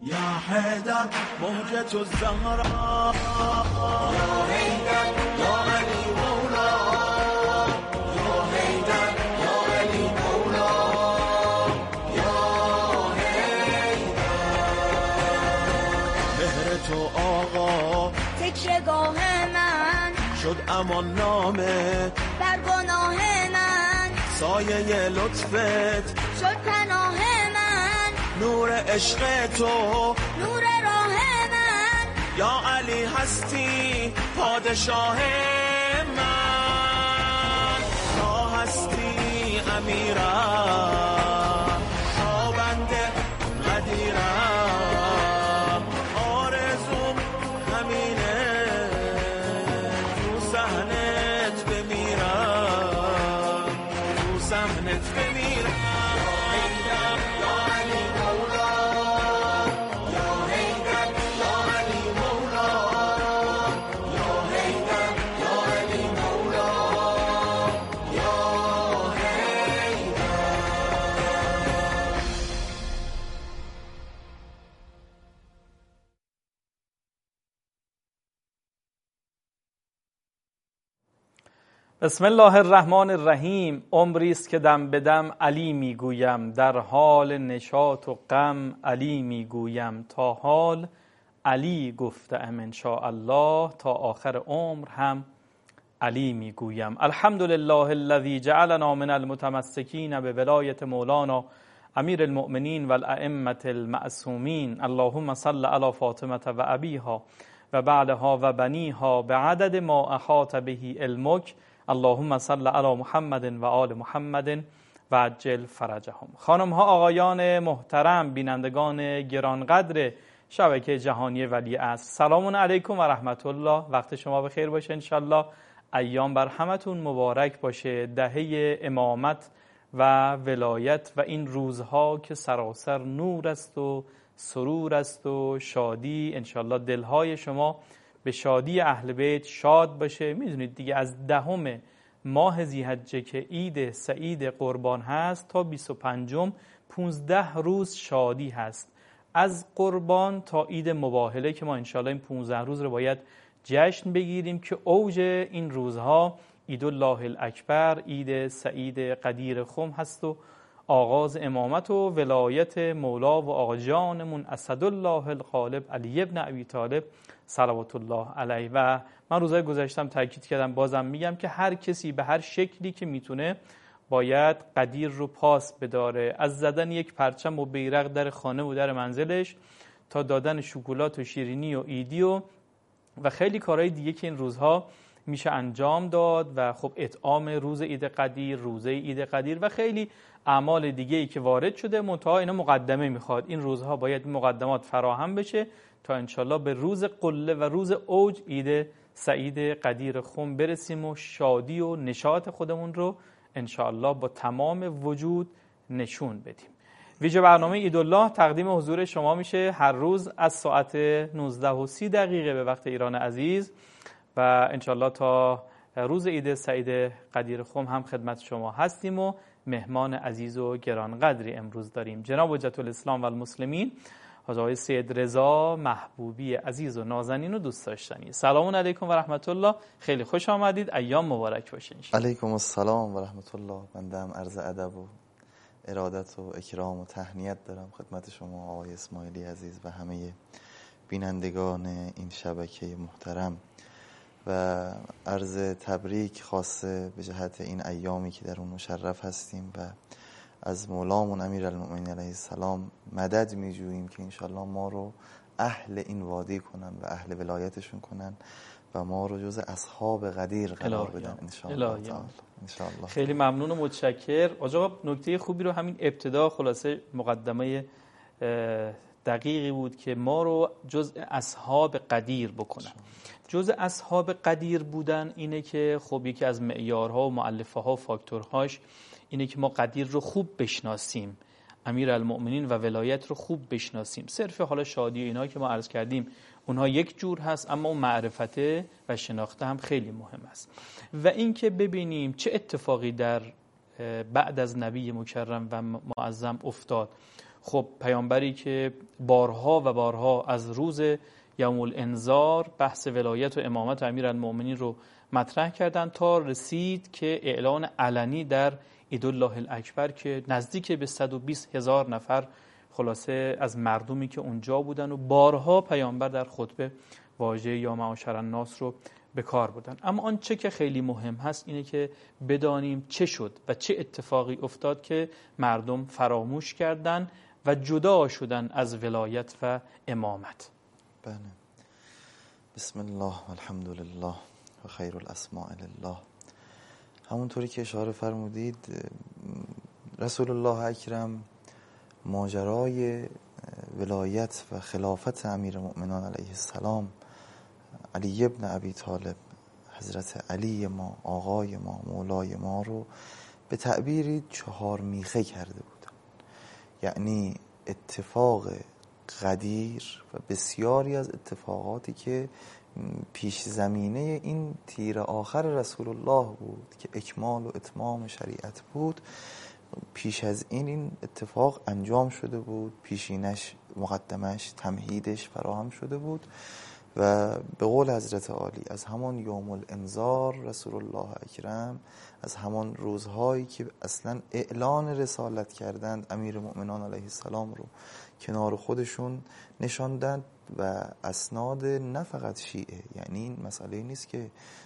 یا حیدر موجة الزهراء، یا حیدر یا علی مولا، یا حیدر یا علی مولا، یا حیدر. مهر تو آقا تکیه‌گاه من شد امان نامه بر گناه من، سایه لطفت شد پناه من، نور عشق تو نور راه من. یا علی هستی پادشاه من، تا هستی امیرم، تا بنده قدیرم، آرزوم همینه تو صحنت بمیرم، تو صحنت بمیرم. بسم الله الرحمن الرحیم. عمری است که دم به دم علی میگویم، در حال نشاط و غم علی میگویم، تا حال علی گفتم ان شاء الله، تا آخر عمر هم علی میگویم. الحمد لله الذی جعلنا من المتمسکین بولایت مولانا امیر المؤمنین و الائمة المعصومین. اللهم صل علی فاطمه و ابیها و بعدها و بنیها بعدد ما احاط به علمک. اللهم صل علی محمد و آل محمد و عجل فرجهم. خانم ها، آقایان محترم، بینندگان گرانقدر شبکه جهانی ولیعصر، سلام علیکم و رحمت الله. وقت شما بخیر باشه. انشالله ایام بر همتون مبارک باشه. دهه امامت و ولایت و این روزها که سراسر نور است و سرور است و شادی. انشالله دلهای شما به شادی اهل بیت شاد باشه. میدونید دیگه از 10 ماه ذی‌حجه که عید سعید قربان هست تا 25 15 روز شادی هست. از قربان تا عید مباهله که ما انشالله این 15 روز رو باید جشن بگیریم که اوج این روزها عید الله الاکبر، عید سعید قدیر خم هست و آغاز امامت و ولایت مولا و آقا جانمون اسدالله الغالب علی ابن ابی طالب صلوات الله علیه. و من روزهای گذشتم تاکید کردم، بازم میگم که هر کسی به هر شکلی که میتونه باید قدیر رو پاس بداره، از زدن یک پرچم و بیرق در خانه و در منزلش تا دادن شکلات و شیرینی و عیدی و خیلی کارهای دیگه که این روزها میشه انجام داد و خب اطعام روز عید قدیر، روزه عید قدیر و خیلی اعمال دیگه ای که وارد شده. منتها اینا مقدمه میخواد. این روزها باید مقدمات فراهم بشه تا انشالله به روز قله و روز اوج عید سعید قدیر خم برسیم و شادی و نشاط خودمون رو انشالله با تمام وجود نشون بدیم. ویژه برنامه عیدالله تقدیم حضور شما میشه هر روز از ساعت 19:30 به وقت ایران عزیز و انشالله تا روز عید سعید قدیر خم هم خدمت شما هستیم و مهمان عزیز و گرانقدری امروز داریم. جناب حجت الاسلام و المسلمین حاج آقای سید رضا محبوبی عزیز و نازنین و دوست داشتنی. سلام علیکم و رحمت الله. خیلی خوش آمدید. ایام مبارک باشه. علیکم السلام و رحمت الله. بنده هم عرض ادب و ارادت و اکرام و تهنیت دارم خدمت شما آقای اسماعیلی عزیز و همه بینندگان این شبکه محترم و عرض تبریک خاصه به جهت این ایامی که در اون مشرف هستیم و از مولامون امیرالمؤمنین علیه السلام مدد میجوییم که انشالله ما رو اهل این وادی کنن و اهل ولایتشون کنن و ما رو جز اصحاب قدیر قرار بدن انشالله. خیلی ممنون و متشکر. آقا نکته خوبی رو همین ابتدا خلاصه مقدمه دقیقی بود که ما رو جز اصحاب قدیر بکنن. جز اصحاب قدیر بودن اینه که خب یکی از معیارها و مؤلفه ها و فاکتورهاش اینه که ما قدیر رو خوب بشناسیم، امیرالمؤمنین و ولایت رو خوب بشناسیم. صرف حالا شادی و اینا که ما عرض کردیم اونها یک جور هست، اما اون معرفته و شناخته هم خیلی مهم است. و اینکه ببینیم چه اتفاقی در بعد از نبی مکرم و معظم افتاد. خب پیامبری که بارها و بارها از روز یوم الانذار بحث ولایت و امامت امیرالمؤمنین رو مطرح کردن تا رسید که اعلان علنی در عیدالله الاکبر که نزدیک به 120,000 نفر خلاصه از مردمی که اونجا بودن و بارها پیامبر در خطبه واژه یا معاشر الناس رو به کار بردن. اما آنچه که خیلی مهم هست اینه که بدانیم چه شد و چه اتفاقی افتاد که مردم فراموش کردن و جدا شدن از ولایت و امامت. بله. بسم الله والحمد لله و خیر الاسماء لله. همونطوری که اشاره فرمودید رسول الله اکرم ماجرای ولایت و خلافت امیرالمؤمنین علیه السلام علی ابن ابی طالب، حضرت علی ما، آقای ما، مولای ما رو به تعبیری 4 میخه کرده بودن. یعنی اتفاق قدیر و بسیاری از اتفاقاتی که پیش زمینه این تیر آخر رسول الله بود که اکمال و اتمام شریعت بود، پیش از این اتفاق انجام شده بود، پیشینش، مقدمش، تمهیدش فراهم شده بود و به قول حضرت عالی از همان یوم الانذار رسول الله اکرم، از همان روزهایی که اصلا اعلان رسالت کردند امیرالمؤمنین علیه السلام رو کنار خودشون نشاندند و اسناد نه فقط شیعه، یعنی این مسئله نیست که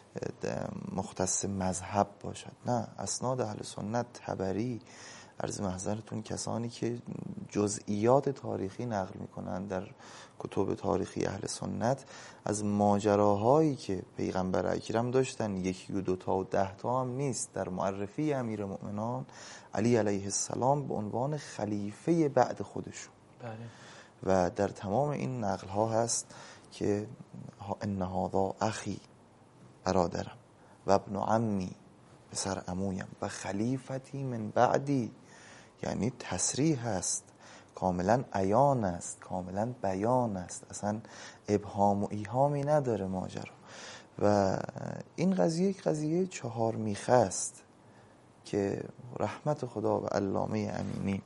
مختص مذهب باشد، نه، اسناد اهل سنت، طبری، عرض محضرتون کسانی که جزئیات تاریخی نقل میکنن در کتب تاریخی اهل سنت از ماجراهایی که پیغمبر اکرم داشتن، 1 و 2 تا و 10 تا هم نیست، در معرفی امیرالمؤمنین علی علیه السلام به عنوان خلیفه بعد خودشون. بله. و در تمام این نقل ها هست که ان هذا اخی، برادرم، و ابن عمی، پسر عمویم، و خلیفتی من بعدی، یعنی تصریح است، کاملا عیان است، کاملا بیان است، اصلا ابهام و ایهامی نداره ماجرا. و این قضیه یک قضیه 4 میخه است که رحمت خدا و علامه امینی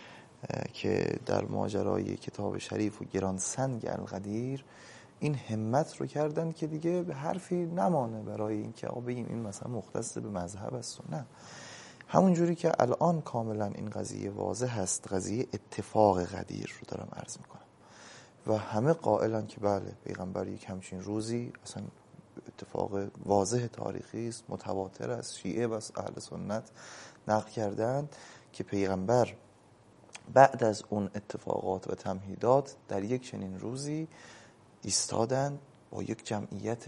که در ماجرای کتاب شریف و گرانسنگ القدیر این همت رو کردن که دیگه به حرفی نمانه برای اینکه آقا بگیم این مثلا مختص به مذهب است و نه، همون جوری که الان کاملا این قضیه واضح هست، قضیه اتفاق قدیر رو دارم عرض میکنم و همه قائلن که بله پیغمبر یک همچین روزی اصلا اتفاق واضح تاریخی است، متواتر است، شیعه و اهل سنت نقل کردند که پیغمبر بعد از اون اتفاقات و تمهیدات در یک چنین روزی ایستادند با یک جمعیت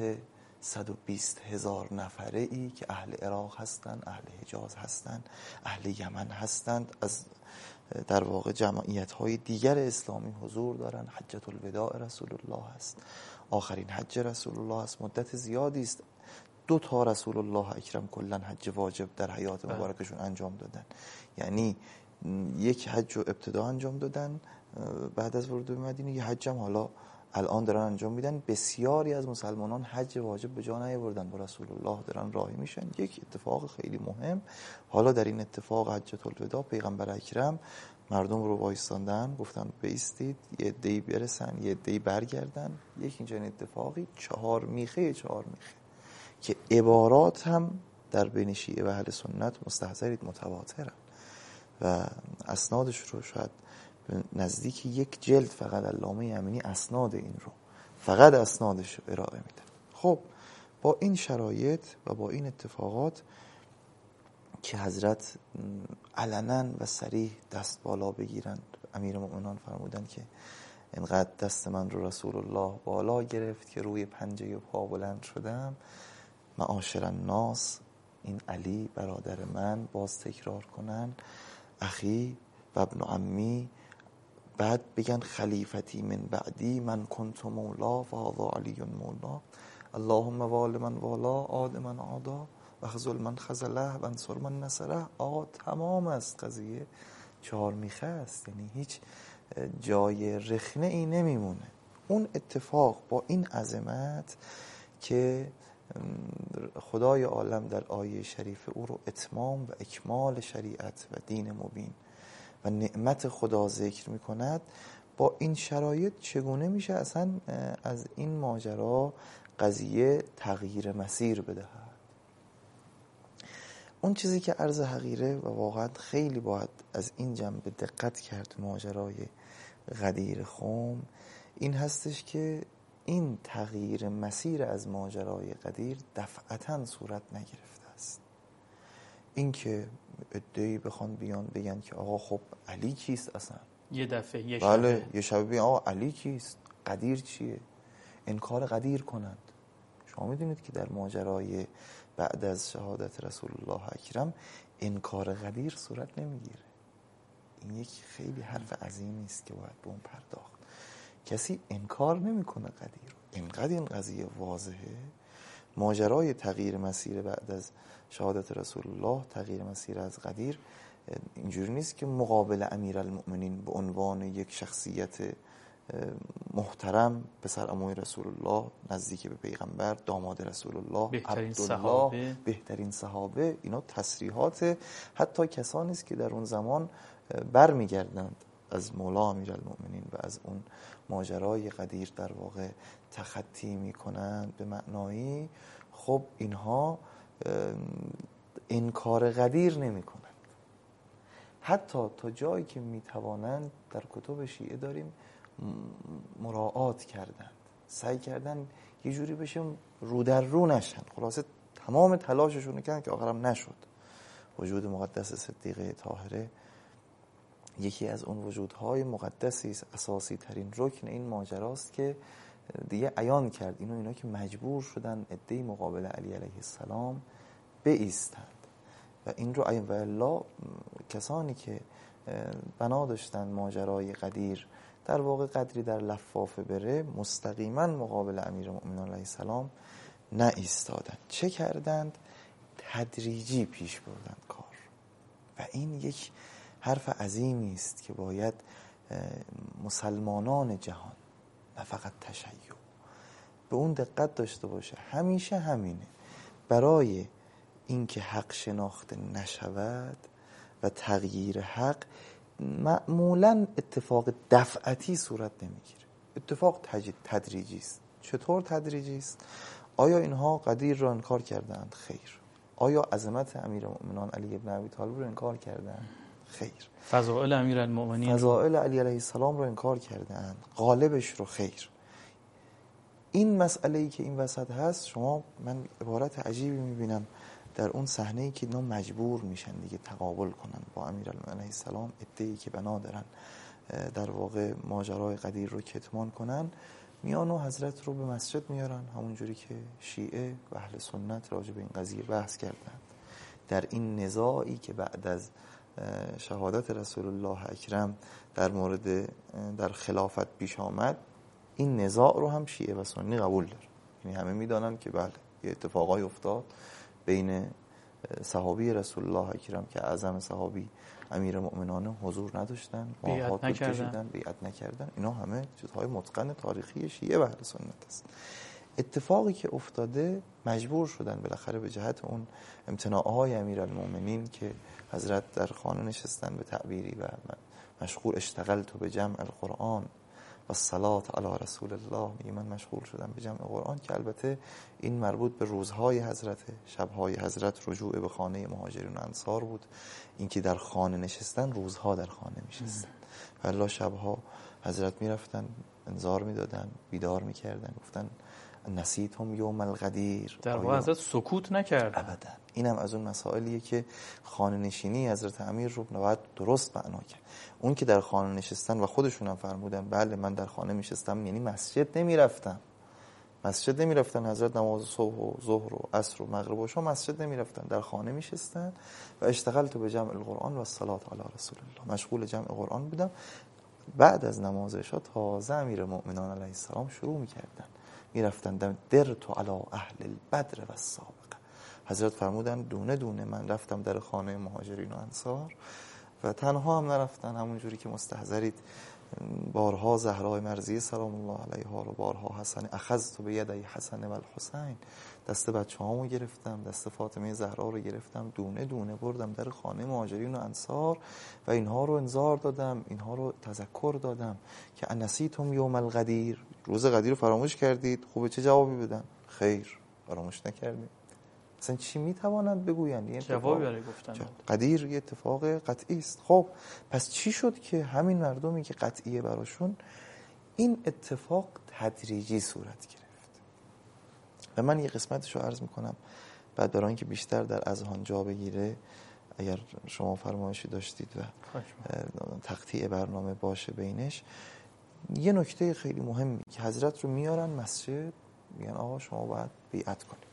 120,000 نفره ای که اهل عراق هستند، اهل حجاز هستند، اهل یمن هستند، از در واقع جمعیت های دیگر اسلامی حضور دارند. حجت الوداع رسول الله است، آخرین حج رسول الله است، مدت زیادی است. 2 تا رسول الله اکرم کلا حج واجب در حیات مبارکشون انجام دادن، یعنی یک حج رو ابتدا انجام دادن بعد از ورود به مدینه، یه حج هم حالا الان دارن انجام میدن. بسیاری از مسلمانان حج واجب به جا نیاوردن، با رسول الله دارن راهی میشن. یک اتفاق خیلی مهم، حالا در این اتفاق حجت الوداع پیغمبر اکرم مردم رو وایستاندن، گفتن بایستید، یه عده‌ای برسن، یه عده‌ای برگردن. یک اینجا اتفاقی 4 میخه که عبارات هم در بین شیعه و اهل سنت مستحضرید متواترن و اسنادش رو شاید نزدیک 1 جلد فقط علامه امینی اسناد این رو، فقط اسنادش رو ارائه میده. خب با این شرایط و با این اتفاقات که حضرت علنا و صریح دست بالا بگیرند، امیرالمؤمنین فرمودند که اینقدر دست من رو رسول الله بالا گرفت که روی پنجه پا بلند شدم. معاشر الناس، این علی برادر من، باز تکرار کنن اخی و ابن عمی، بعد بگن خلیفتی من بعدی، من کنت مولا و هذا علی مولا، اللهم وال من والا، عاد من عادا، و خذل من خذله، و انصر من نصره. آقا تمام است، قضیه 4 میخه است، یعنی هیچ جای رخنه ای نمیمونه. اون اتفاق با این عظمت که خدای عالم در آیه شریف او رو اتمام و اکمال شریعت و دین مبین و نعمت خدا ذکر میکند، با این شرایط چگونه میشه اصلا از این ماجرا قضیه تغییر مسیر بدهد؟ اون چیزی که عرض حقیره و واقعا خیلی باید از این جنبه دقت کرد ماجرای غدیر خم، این هستش که این تغییر مسیر از ماجرای غدیر دفعتاً صورت نگرفته است. این که ادعی بخوان بیان بگن که آقا خب علی کیست اصلا، یه دفعه یه بله شبه یه شبه بیان آقا علی کیست، غدیر چیه، انکار غدیر کنند. شما میدونید که در ماجرای بعد از شهادت رسول الله اکرم انکار غدیر صورت نمیگیره. این یک خیلی حرف عظیمی است که باید به اون پرداخت. کسی انکار نمیکنه غدیر. اینقدر این قضیه واضحه. ماجرای تغییر مسیر بعد از شهادت رسول الله، تغییر مسیر از غدیر، اینجوری نیست که مقابل امیرالمؤمنین به عنوان یک شخصیت محترم، پسر عموی رسول الله، نزدیک به پیغمبر، داماد رسول الله، عبدالله، بهترین صحابه، اینا تصریحات حتی کسانی است که در اون زمان برمیگردند از مولا امیرالمؤمنین و از اون ماجرای غدیر در واقع تخطی میکنند به معنایی. خب اینها انکار غدیر نمیکنند، حتی تا جایی که میتوانند در کتب شیعه داریم مراعات کردند، سعی کردن یه جوری بشه رو در رو نشن. خلاصه تمام تلاششون کردن که آخرم نشد. وجود مقدس صدیقه طاهره یکی از اون وجودهای مقدسی است، اساسی ترین رکن این ماجراست که دیگه عیان کرد اینا که مجبور شدن عده‌ای مقابل علی علیه السلام بایستند و این رو عیان. و الا کسانی که بنا داشتن ماجرای غدیر در واقع قدری در لفافه بره، مستقیما مقابل امیرالمؤمنین علیه السلام نه ایستادن. چه کردند؟ تدریجی پیش بردند کار. و این یک حرف عظیمی است که باید مسلمانان جهان، نه فقط تشیع، به اون دقت داشته باشه. همیشه همینه، برای اینکه حق شناخته نشود و تغییر حق معمولا اتفاق دفعتی صورت نمیگیره، اتفاق تدریجی است. چطور تدریجی است؟ آیا اینها غدیر را انکار کردند؟ خیر. آیا عظمت امیرالمؤمنین علی ابن ابی طالب را انکار کردند؟ خیر. فضائل امیرالمؤمنین، فضائل علی علیه السلام را انکار کردند؟ غالبش رو خیر. این مسئله‌ای که این وسط هست، شما من عبارت عجیبی میبینم در اون صحنه‌ای که اینا مجبور میشن دیگه تقابل کنن با امیرالمؤمنین علیه السلام، عده‌ای که بنا دارن در واقع ماجرای غدیر رو کتمان کنن، میان و حضرت رو به مسجد میارن، همونجوری که شیعه و اهل سنت راجع به این قضیه بحث کردند. در این نزاعی که بعد از شهادت رسول الله اکرم در مورد در خلافت پیش آمد، این نزاع رو هم شیعه و سنی قبول داره. یعنی همه میدانن که بله یه اتفاقای افتاد بین صحابی رسول الله اکرم که اعظم صحابی امیرالمؤمنین حضور نداشتن، بیعت نکردن، بیعت نکردن. اینا همه چیزهای متقن تاریخی شیعه و اهل سنت است. اتفاقی که افتاده مجبور شدن بالاخره به جهت اون امتناعهای امیرالمؤمنین که حضرت در خانه نشستن به تعبیری و مشغول اشتغلت به جمع القرآن و الصلاة علی رسول الله، میگه من مشغول شدم به جمع قرآن، که البته این مربوط به روزهای حضرت، شبهای حضرت رجوع به خانه مهاجرین و انصار بود. این که در خانه نشستن، روزها در خانه میشستن، ولی شبها حضرت میرفتن انذار میدادن، بیدار میکردن، گفتن نسیتم یوم الغدیر. در واقع حضرت سکوت نکرد ابدا. اینم از اون مسائلیه که خانه نشینی حضرت امیر رو باید درست معنا کرد. اون که در خانه نشستن و خودشون هم فرمودن بله من در خانه میشستم، یعنی مسجد نمیرفتم. مسجد نمیرفتن، حضرت نماز صبح و ظهر و عصر و مغرب و شام مسجد نمیرفتن، در خانه میشستن و اشتغلت به جمع القرآن و الصلاة علی رسول الله، مشغول جمع قرآن بودم. بعد از نماز عشا تازه امیرالمؤمنین علیه السلام شروع میکردن، میرفتن در تو علی اهل البدر و السابقه. حضرت فرمودن دونه دونه من رفتم در خانه مهاجرین و انصار و تنها هم نرفتن، همون جوری که مستحضرید بارها زهرای مرضیه سلام الله علیها رو، بارها حسن اخذت بیدی حسن و الحسین، دست بچه‌هامو گرفتم، دست فاطمه زهرا رو گرفتم، دونه دونه بردم در خانه مهاجرین و انصار و اینها رو انذار دادم، اینها رو تذکر دادم که انسیتم یوم الغدیر، روز غدیر رو فراموش کردید. خوبه چه جوابی بدن؟ خیر، فراموش نکردیم. اصلا چی میتوانند بگویند؟ جوابی برای گفتن قدیر یه اتفاق قطعی است. خب پس چی شد که همین مردمی که قطعیه براشون این اتفاق تدریجی صورت گرفت؟ و من یه قسمتشو عرض میکنم بعد برای اینکه بیشتر در اذهان جا بگیره، اگر شما فرمایشی داشتید و تقطیع برنامه باشه بینش، یه نکته خیلی مهمی که حضرت رو میارن مسجد، میگن آقا شما باید بیعت کنید.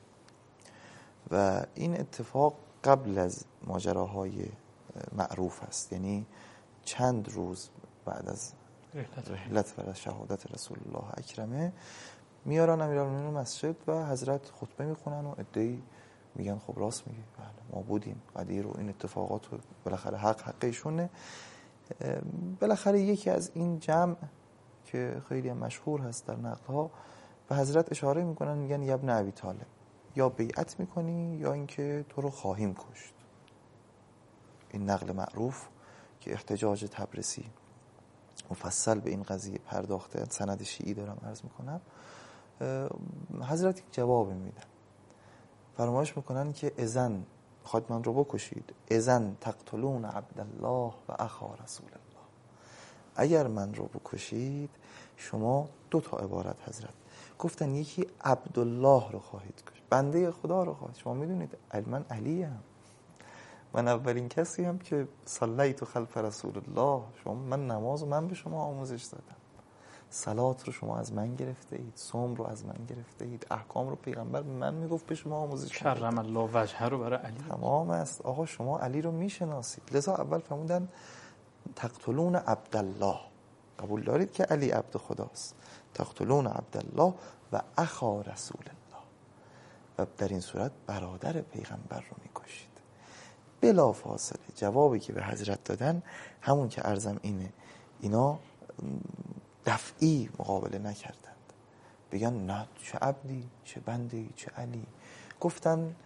و این اتفاق قبل از ماجراهای معروف است، یعنی چند روز بعد از رحلت و شهادت رسول الله اکرمه میارن امیرالمومنین مسجد و حضرت خطبه میخونن و عده‌ای میگن خب راست میگی، بله ما بودیم قدیر و این اتفاقات رو بالاخره حق ایشونه. بالاخره یکی از این جمع که خیلی مشهور هست در نقل‌ها به حضرت اشاره میکنن، میگن یا ابن ابی طالب، یا بیعت میکنی یا اینکه تو رو خواهیم کشت. این نقل معروف که احتجاج تبرسی مفصل به این قضیه پرداخته، سند شیعی دارم عرض میکنم. حضرت جواب میدن، فرمایش میکنن که اذن خواهد من رو بکشید، اذن تقتلون عبدالله و اخا رسول الله، اگر من رو بکشید شما دو تا عبارت حضرت گفتن، یکی عبدالله رو خواهید کشید، بنده خدا رو خواهید. شما میدونید من علیم، من اولین کسی هم که صلیت خلف رسول الله، شما من نماز رو من به شما آموزش دادم، صلات رو شما از من گرفته اید، صوم رو از من گرفته اید، احکام رو پیغمبر به من میگفت به شما آموزش دادم. کرم الله وجهه رو برای علی تمام است. آقا شما علی رو میشناسید، لذا اول فرمودن تقتلون عبدالله، قبول دارید که علی عبد خداست، تقتلون عبدالله و اخا رسول الله، و در این صورت برادر پیغمبر رو میکشید. بلا فاصله جوابی که به حضرت دادن همون که عرضم اینه، اینا دفعی مقابله نکردند، بگن نه چه عبدی چه بندی چه علی. گفتن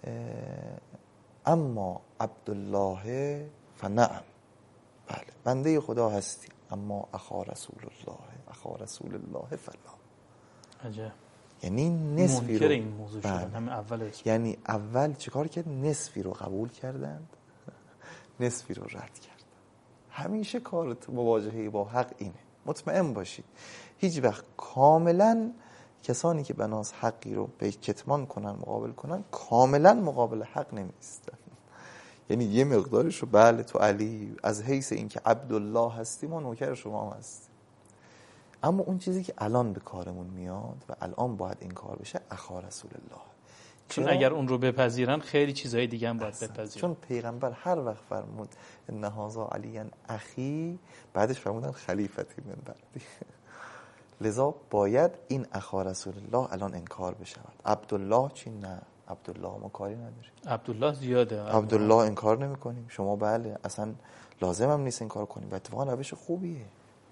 اما عبدالله فنعم، بله بنده خدا هستی، اما اخا رسول الله فلا. عجب. یعنی نصفی رو این موضوع شدن همه اول اسم. یعنی اول چیکار کرد؟ نصفی رو قبول کردند، نصفی رو رد کردند. همیشه کار مواجهه با حق اینه، مطمئن باشید هیچ وقت کاملا کسانی که بناس حقی رو به کتمان کنن مقابل کنن کاملا مقابل حق نمیستن. یعنی یه مقدارش رو بله تو علی از حیث این که عبدالله هستی ما نوکر شما هم هستیم، اما اون چیزی که الان به کارمون میاد و الان باید این کار بشه اخا رسول الله، چون اگر اون رو بپذیرن خیلی چیزهای دیگه هم باید بپذیرن. چون پیغمبر هر وقت فرمود ان هذا علی اخی، بعدش فرمودن خلیفتی من بعدی. لذا باید این اخا رسول الله الان انکار بشود. عبدالله چی؟ نه عبدالله ما کاری نداریم، عبدالله زیاده، عبدالله انکار نمی کنیم. شما بله اصلا لازم هم نیست انکار کنیم و اتفاقا روش خوبیه،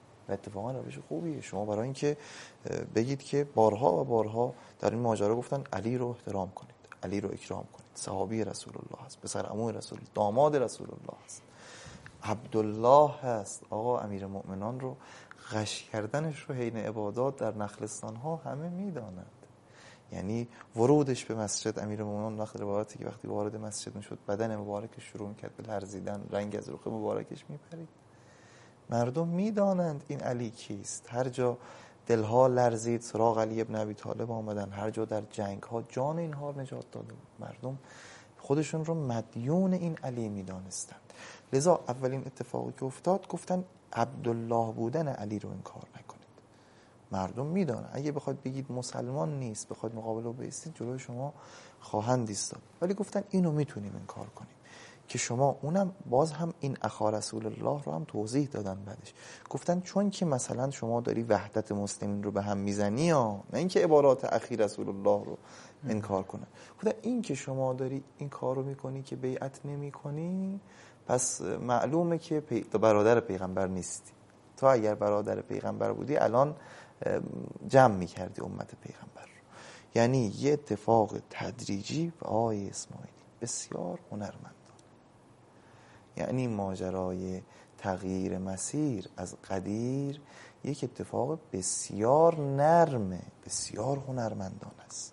شما برای اینکه بگید که بارها و بارها در این ماجرا گفتن علی رو احترام کنید، علی رو اکرام کنید، صحابی رسول الله هست، پسر عموی رسول الله، داماد رسول الله هست، عبدالله هست. آقا امیرالمؤمنان رو غش کردنش رو حین عبادات در نخلستان ها همه میدانند. یعنی ورودش به مسجد، امیرالمؤمنان وقت روایتی که وقتی وارد مسجد میشد بدن مبارکش شروع میکرد به لرزیدن، رنگ از رخ مبارکش میپرید. مردم میدانند این علی کیست. هر جا دلها لرزید سراغ علی ابن ابی طالب آمدن، هر جا در جنگ ها جان اینها نجات داده بود. مردم خودشون رو مدیون این علی میدانستند. لذا اولین اتفاقی که افتاد گفتن عبدالله بودن علی رو انکار نکنید. مردم میدانن اگه بخواد بگید مسلمان نیست، بخواد مقابله بایستید، جلوی شما خواهند ایستاد، ولی گفتن اینو میتونیم انکار کنیم که شما اونم باز هم این اخا رسول الله رو هم توضیح دادن بعدش. گفتن چون که مثلا شما داری وحدت مسلمین رو به هم میزنی، یا نه اینکه عبارات اخی رسول الله رو انکار کنن. گفتن این که شما داری این کار رو میکنی که بیعت نمی کنی، پس معلومه که برادر پیغمبر نیستی. تو اگر برادر پیغمبر بودی الان جمع میکردی امت پیغمبر رو. یعنی یه اتفاق تدریجی و آقای اسماعیلی بسیار هنرمندانه. یعنی ماجرای تغییر مسیر از قدیر یک اتفاق بسیار نرمه، بسیار هنرمندانه است،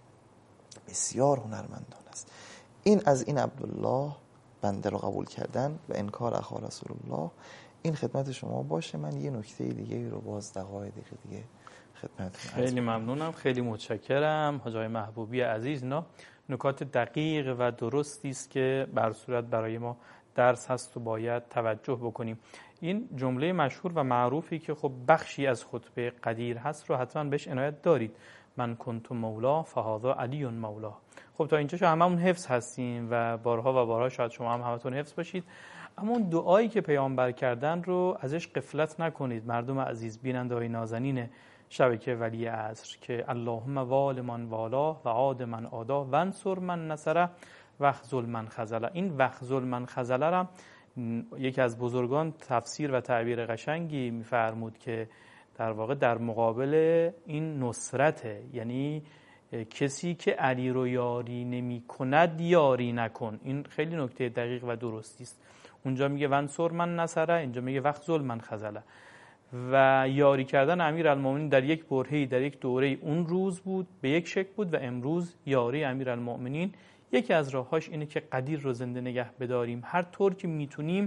بسیار هنرمندانه است. این از این عبدالله بنده رو قبول کردن و انکار اخا رسول الله. این خدمت شما باشه. من یه نکته دیگه رو باز دقایق دیگه خدمتتون خیلی ممنونم، خیلی متشکرم حاج آقای محبوبی عزیز. نکات دقیق و درستی است که بر صورت برای ما درس هست و باید توجه بکنیم. این جمله مشهور و معروفی که خب بخشی از خطبه قدیر هست رو حتما بهش عنایت دارید. من کنت مولا فهذا علی مولا. خب تا اینجا هممون حفظ هستیم و بارها و بارها شاید شما هم همتون حفظ باشید. اما اون دعایی که پیامبر کردن رو ازش غفلت نکنید مردم عزیز، بیننده های نازنین شبکه ولی عصر، که اللهم وال من والا و عاد من عادا و انصر من نصره و خذل من خذله. این و خذل من خذله را یکی از بزرگان تفسیر و تعبیر قشنگی می‌فرمود که در واقع در مقابل این نصرته، یعنی کسی که علی رو یاری نمی کند یاری نکن. این خیلی نکته دقیق و درستی است. اونجا میگه وانصر من نصره، اینجا میگه وخذل من خذله. و یاری کردن امیرالمومنین در یک برهه‌ای، در یک دوره اون روز بود، به یک شکل بود و امروز یاری امیرالمومنین یکی از راهاش اینه که قدیر رو زنده نگه بداریم. هر طور که میتونیم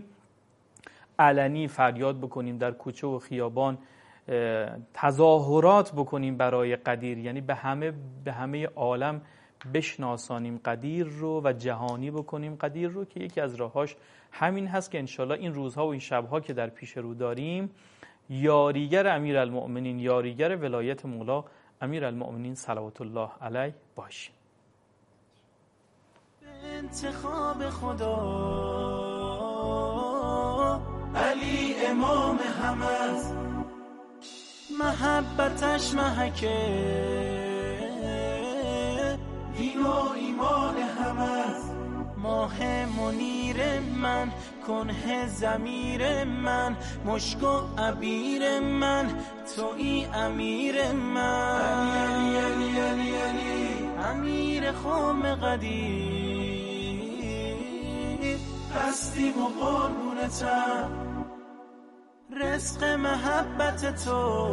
علنی فریاد بکنیم، در کوچه و خیابان تظاهرات بکنیم برای قدیر، یعنی به همه عالم بشناسانیم قدیر رو و جهانی بکنیم قدیر رو، که یکی از راهاش همین هست که انشالله این روزها و این شبها که در پیش رو داریم یاریگر امیرالمؤمنین، یاریگر ولایت مولا امیرالمؤمنین صلوات الله علیه باشیم. انتخاب خدا علی امام همه است، محبتش محکه دین و ایمان همه است. ماه منیر من، کنه ضمیر من، مشک و عبیر من، تویی امیر من. علی علی علی علی امیر خام قدیر، هستی و قربونتم، رزق محبت تو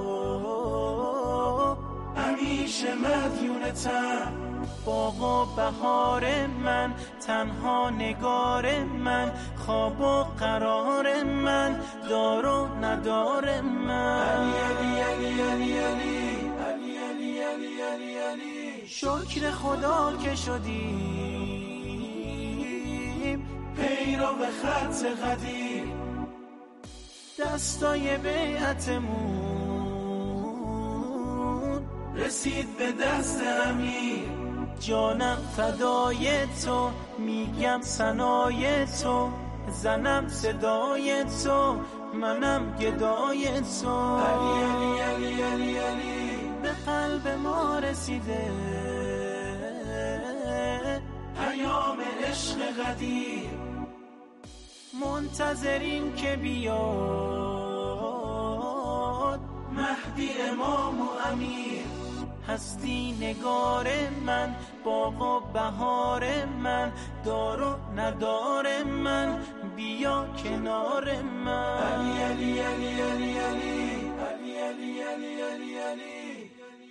همیشه مدیونتم. باغ و بهار من، تنها نگار من، خواب و قرار من، دار و ندار من. علی علی علی علی علی علی علی علی علی شکر خدا که شدیم پیرو به خط قدیر، دستای بیعتمون رسید به دست امیر. جانم فدای تو، میگم ثنای تو، زنم صدای تو، منم گدای تو. علی علی علی علی علی به قلب ما رسیده پیام عشق قدیر، منتظریم که بیاد مهدی امام و امیر. هستی نگار من، باغ و بهار من، دار و ندار من، بیا کنار من. علی علی علی علی علی علی علی علی علی علی.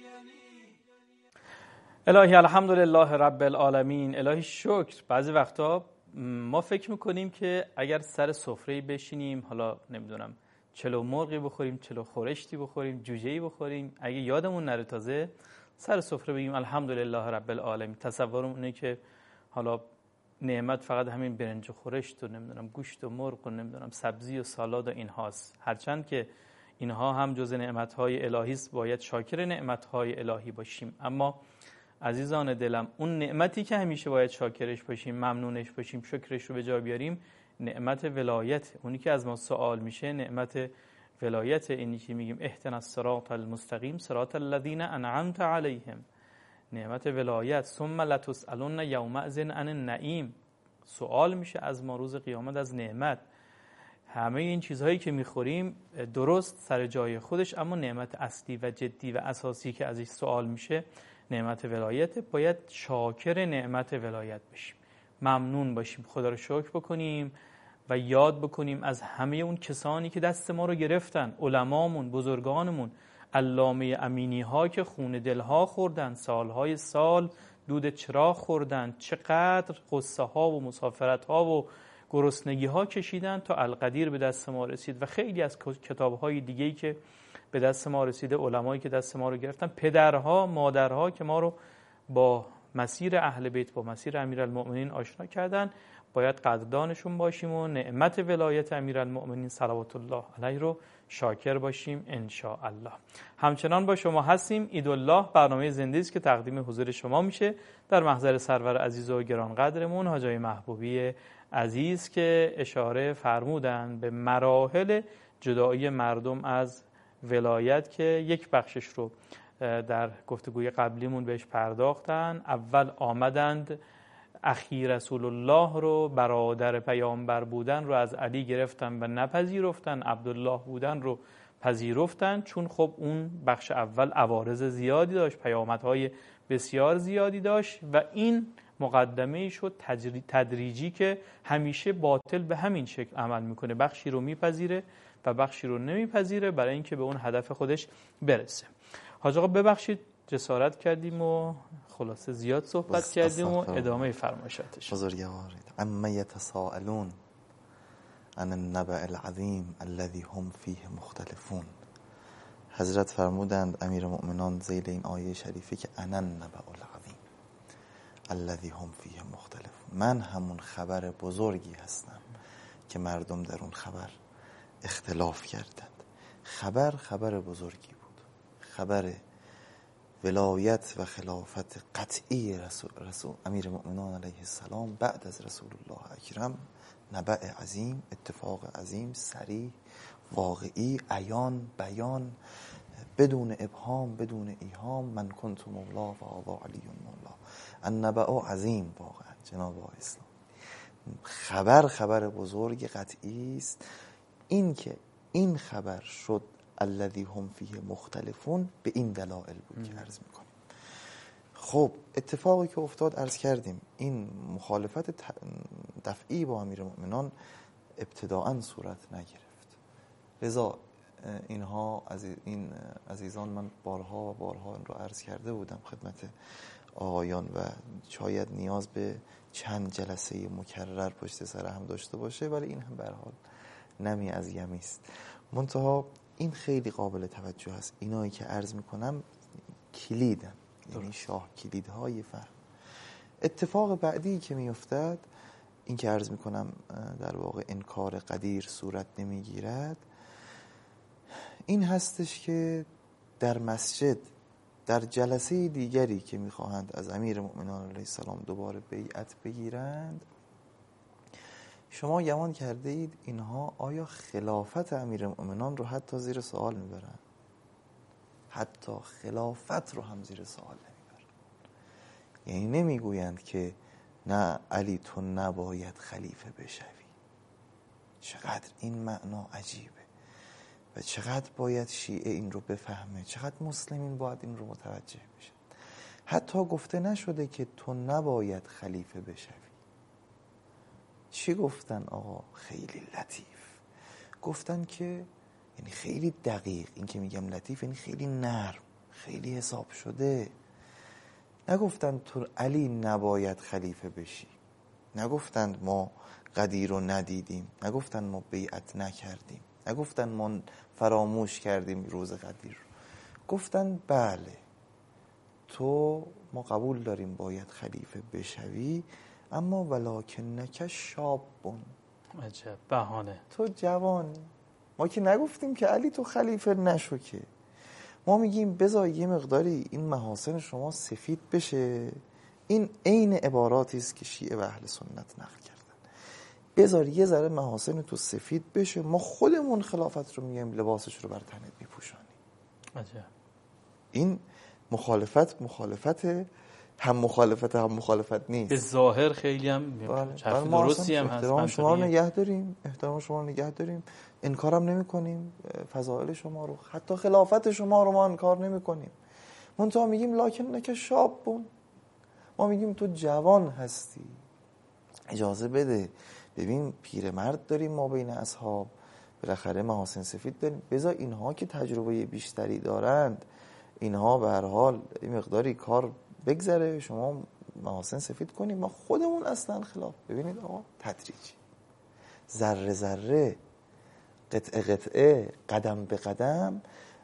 الهی الحمدلله رب العالمین. الهی شکر. بعضی وقتا ما فکر میکنیم که اگر سر سفره بشینیم، حالا نمیدونم چلو مرغی بخوریم، چلو خورشتی بخوریم، جوجه‌ای بخوریم، اگه یادمون نره تازه سر سفره بگیم الحمدلله رب العالمین، تصورم اینه که حالا نعمت فقط همین برنج و خورشت و نمیدونم گوشت و مرغ و نمیدونم سبزی و سالاد و این هاست. هرچند که اینها هم جز نعمت‌های الهی است، باید شاکر نعمت‌های الهی باشیم. اما عزیزان دلم، اون نعمتی که همیشه باید شاکرش باشیم، ممنونش باشیم، شکرش رو به جا بیاریم، نعمت ولایت. اونی که از ما سوال میشه نعمت ولایت، اینی که میگیم اهدنا الصراط المستقیم صراط الذین انعمت علیهم، نعمت ولایت. ثم لتسألن یومئذ عن النعیم، سوال میشه از ما روز قیامت از نعمت. همه این چیزهایی که میخوریم درست سر جای خودش، اما نعمت اصلی و جدی و اساسی که ازش سوال میشه نعمت ولایت. باید شاکر نعمت ولایت بشیم، ممنون باشیم، خدا رو شکر بکنیم و یاد بکنیم از همه اون کسانی که دست ما رو گرفتن، علمامون، بزرگانمون، علامه امینی ها که خون دلها خوردن، سالهای سال دود چراغ خوردن، چقدر قصه ها و مسافرت ها و گرسنگی ها کشیدن تا القدیر به دست ما رسید و خیلی از کتاب های دیگه‌ای که به دست ما رسیده، علمایی که دست ما رو گرفتن، پدرها، مادرها که ما رو با مسیر اهل بیت، با مسیر امیرالمؤمنین آشنا کردن. باید قدردانشون باشیم و نعمت ولایت امیرالمؤمنین صلوات الله علیه رو شاکر باشیم ان شاء الله. همچنان با شما هستیم. عیدالله برنامه زنده است که تقدیم حضور شما میشه در محضر سرور عزیز و گرانقدرمون حاج آقای محبوبی عزیز که اشاره فرمودن به مراحل جدایی مردم از ولایت که یک بخشش رو در گفتگوی قبلیمون بهش پرداختن. اول آمدند اخی رسول الله رو، برادر پیامبر بودن رو از علی گرفتن و نپذیرفتن، عبدالله بودن رو پذیرفتن، چون خب اون بخش اول عوارض زیادی داشت، پیامدهای بسیار زیادی داشت و این مقدمه شد تدریجی که همیشه باطل به همین شکل عمل میکنه، بخشی رو میپذیره و بخشی رو نمیپذیره برای اینکه به اون هدف خودش برسه. حاج آقا ببخشید جسارت کردیم و خلاصه زیاد صحبت کردیم و ادامه فرمایشاتش. بزرگوارید اما یتساءلون عن النبأ العظیم الذی هم فیه مختلفون. حضرت فرمودند امیرالمؤمنان ذیل این آیه شریفه که انا النبأ العظیم الذی هم فیه مختلفون، من همون خبر بزرگی هستم که مردم در اون خبر اختلاف کردند. خبر بزرگی بود، خبر ولایت و خلافت قطعی رسول امیرالمؤمنان علیه السلام بعد از رسول الله اکرم. نبأ عظیم، اتفاق عظیم، صریح، واقعی، عیان، بیان، بدون ابهام، بدون ایهام. من کنت مولا و آبا علی مولا. النبأ عظیم، واقعا جناب آقای اسلام خبر بزرگ قطعی است. این که این خبر شد الذی هم فیه مختلفون به این دلایل بود که عرض میکنیم. خب اتفاقی که افتاد عرض کردیم، این مخالفت دفعی با امیرالمؤمنان ابتداءً صورت نگرفت. لذا اینها از این عزیزان من بارها این رو عرض کرده بودم خدمت آقایان و شاید نیاز به چند جلسه مکرر پشت سر هم داشته باشه، ولی این هم به هر حال نمی از یمی است. منتها این خیلی قابل توجه است. اینایی که عرض میکنم کلیدن، یعنی شاه کلیدهای فهم. اتفاق بعدی که میافتد این که عرض میکنم در واقع انکار قدیر صورت نمیگیرد، این هستش که در مسجد در جلسه دیگری که میخواهند از امیرالمؤمنین علیه السلام دوباره بیعت بگیرند، شما گمان کرده اید اینها آیا خلافت امیرالمؤمنین رو حتی زیر سوال میبرن؟ حتی خلافت رو هم زیر سوال نمیبرن. یعنی نمیگویند که نه علی تو نباید خلیفه بشوی. چقدر این معنا عجیبه و چقدر باید شیعه این رو بفهمه، چقدر مسلمین باید این رو متوجه بشن. حتی گفته نشده که تو نباید خلیفه بشوی. چی گفتن آقا؟ خیلی لطیف گفتن که، یعنی خیلی دقیق. این که میگم لطیف یعنی خیلی نرم، خیلی حساب شده. نگفتن تو علی نباید خلیفه بشی، نگفتند ما قدیر رو ندیدیم، نگفتن ما بیعت نکردیم، نگفتن ما فراموش کردیم روز قدیر. گفتن بله تو ما قبول داریم باید خلیفه بشوی، اما ولکنک شابون. عجب بهانه. تو جوانی. ما که نگفتیم که علی تو خلیفه نشو، که ما میگیم بذار یه مقداری این محاسن شما سفید بشه. این عین عباراتی است که شیعه و اهل سنت نقل کردن. بذار یه ذره محاسن تو سفید بشه، ما خودمون خلافت رو میگیم لباسش رو بر تنت میپوشانی. عجب. این مخالفت هم مخالفت نیست. به ظاهر خیلی هم حرف درستی هم هست. احترام شما رو نگه داریم، انکارم نمی‌کنیم فضائل شما رو، حتی خلافت شما رو ما انکار نمی‌کنیم. منتها میگیم لکن که شابون، ما میگیم تو جوان هستی، اجازه بده. ببین پیرمرد داریم ما بین اصحاب، بالاخره محاسن سفید داریم، بذار اینها که تجربه بیشتری دارند، اینها به هر حال این مقداری کار بگذره، شما محاسن سفید کنیم، ما خودمون اصلا خلاف. ببینید آقا تدریجی، ذره ذره، قطعه قطعه، قدم به قدم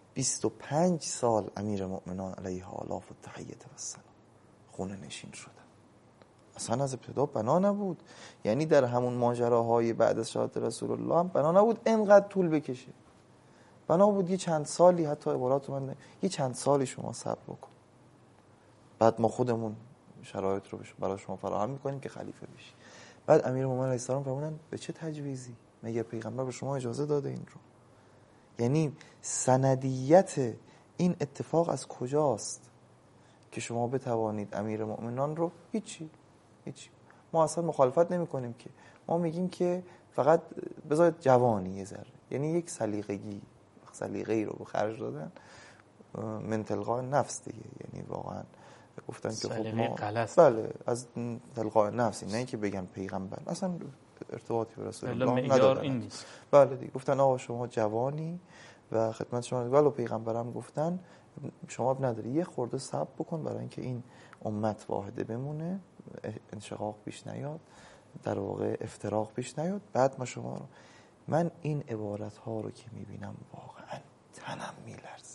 25 سال امیر مؤمنان علیه آلاف و تحییت و السلام خونه نشین شدن. اصلا از ابتدا بنا نبود، یعنی در همون ماجراهای بعد از شهادت رسول الله هم بنا نبود انقدر طول بکشه. بنا بود یه چند سالی، حتی عبارات من یه چند سالی شما صبر بکن، بعد ما خودمون شرایط رو برای شما فراهم میکنیم که خلیفه بشی. بعد امیر مومنین علیه السلام فرمودن به چه تجویزی؟ مگه پیغمبر به شما اجازه داده این رو؟ یعنی سندیت این اتفاق از کجاست که شما بتوانید امیر مؤمنان رو هیچی ما اصلا مخالفت نمی کنیم، که ما میگیم که فقط بذارید جوانی یه ذره، یعنی یک سلیقه‌ای رو به خرج دادن من تلقاء نفس دیگه، یعنی واقعا گفتن که خب ما بله از تلقاء نفس، نه اینکه بگن پیغمبر اصلا ارتباطی به رسول الله ندارن. بله دیگه گفتن آقا شما جوانی و خدمت شما، ولو پیغمبرم گفتن شما نداری، یه خورده صبر بکن برای اینکه این امت واحده بمونه، انشقاق پیش نیاد، در واقع افتراق پیش نیاد، بعد ما شما رو. من این عبارت ها رو که میبینم واقعا تنم میلرزه.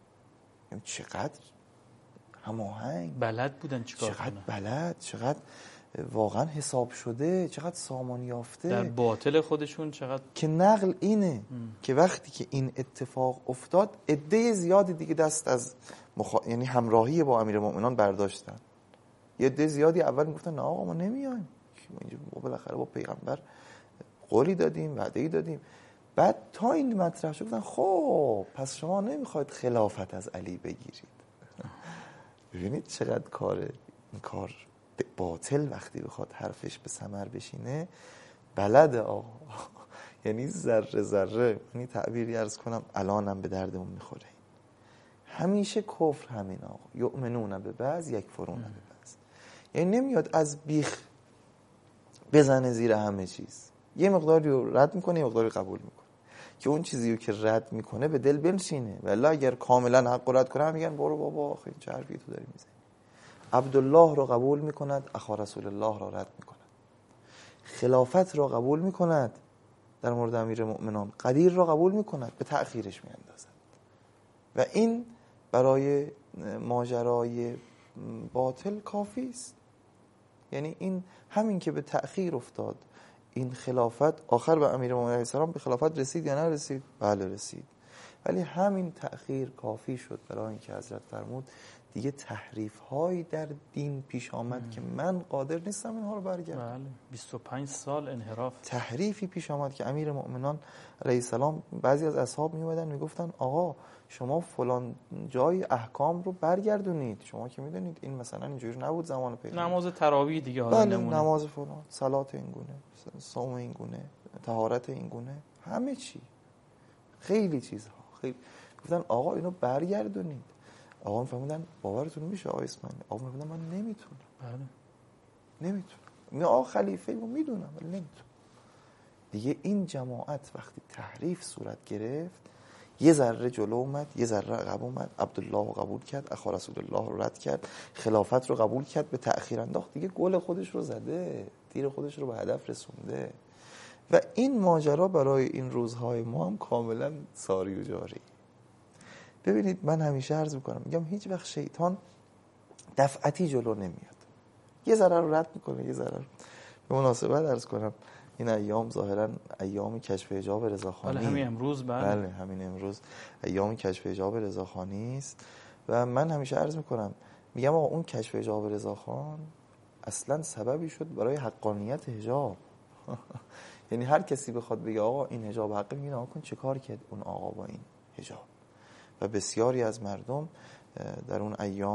چقدر هماهنگ بلد بودن چیکار کنن، چقدر بلد، چقدر واقعا حساب شده، چقدر سامان یافته در باطل خودشون، چقدر که نقل اینه که وقتی که این اتفاق افتاد عده زیادی دیگه دست از یعنی همراهی با امیرالمومنین برداشتن. یه عده زیادی اول میگفتن نه آقا ما نمیایم، ما بالاخره با پیغمبر قولی دادیم، وعده‌ای دادیم. بعد تا این مطرح شد گفتن خب پس شما نمیخواید خلافت از علی بگیرید. ببینید چقدر این کار باطل وقتی بخواد حرفش به ثمر بشینه بلده آقا. یعنی ذره ذره، یعنی تعبیری عرض کنم الانم به دردمون میخوره. همیشه کفر همین آقا، یؤمنون به بعض یکفرون به بعض، یعنی نمیاد از بیخ بزنه زیر همه چیز، یه مقداری رو رد میکنه یه مقداری قبول میکنه که اون چیزی رو که رد میکنه به دل بنشینه. ولی اگر کاملا حق رد کنه میگن برو بابا آخه چه حرفی تو داری میزنی. عبدالله رو قبول میکند، اخا رسول الله را رد میکند. خلافت را قبول میکند در مورد امیر مؤمنان، قدیر را قبول میکند، به تأخیرش میاندازد. و این برای ماجرای باطل کافی است. یعنی این همین که به تأخیر افتاد این خلافت، آخر به امیرالمومنین علیه السلام به خلافت رسید یا نرسید؟ بله رسید. ولی همین تأخیر کافی شد برای اینکه حضرت فرمود دیگه تحریف هایی در دین پیش آمد که من قادر نیستم اینها رو برگردم. بله 25 سال انحراف، تحریفی پیش آمد که امیر مؤمنان علیه السلام، بعضی از اصحاب می اومدن میگفتن آقا شما فلان جای احکام رو برگردونید، شما که میدونید این مثلا اینجوری نبود زمان پیغمبر. نماز تراویح دیگه حالا بله نمونه، نماز فلان، صلات این گونه، صوم این گونه، طهارت این گونه، همه چی، خیلی چیزها، خیلی گفتن آقا اینو برگردونید. آقا فرمودن باورتون میشه آقا اسماعیل؟ آقا فرمودن من نمیتونم. بله نمیتونم. آقا خلیفه رو میدونم ولی نمیتونم. دیگه این جماعت وقتی تحریف صورت گرفت یه ذره جلو اومد، یه ذره عقب اومد، عبدالله رو قبول کرد، اخا رسول الله رو رد کرد، خلافت رو قبول کرد، به تأخیر انداخت، دیگه گل خودش رو زده، تیر خودش رو به هدف رسونده. و این ماجرا برای این روزهای ما هم کاملا ساری و جاری. ببینید من همیشه عرض میکنم، میگم هیچ وقت شیطان دفعتی جلو نمیاد، یه ذره رو رد میکنه، یه ذره. به مناسبت عرض کنم این ایام ظاهرا ایام کشف حجاب رضاخانی، بله همین امروز، بله همین امروز ایام کشف حجاب رضاخانی است. و من همیشه عرض میکنم، میگم آقا اون کشف حجاب رضاخان اصلا سببی شد برای حقانیت حجاب. یعنی هر کسی بخواد بگه آقا این حجاب حقه، میگه آقا کن چه کار کرد اون آقا با این حجاب. و بسیاری از مردم در اون ایام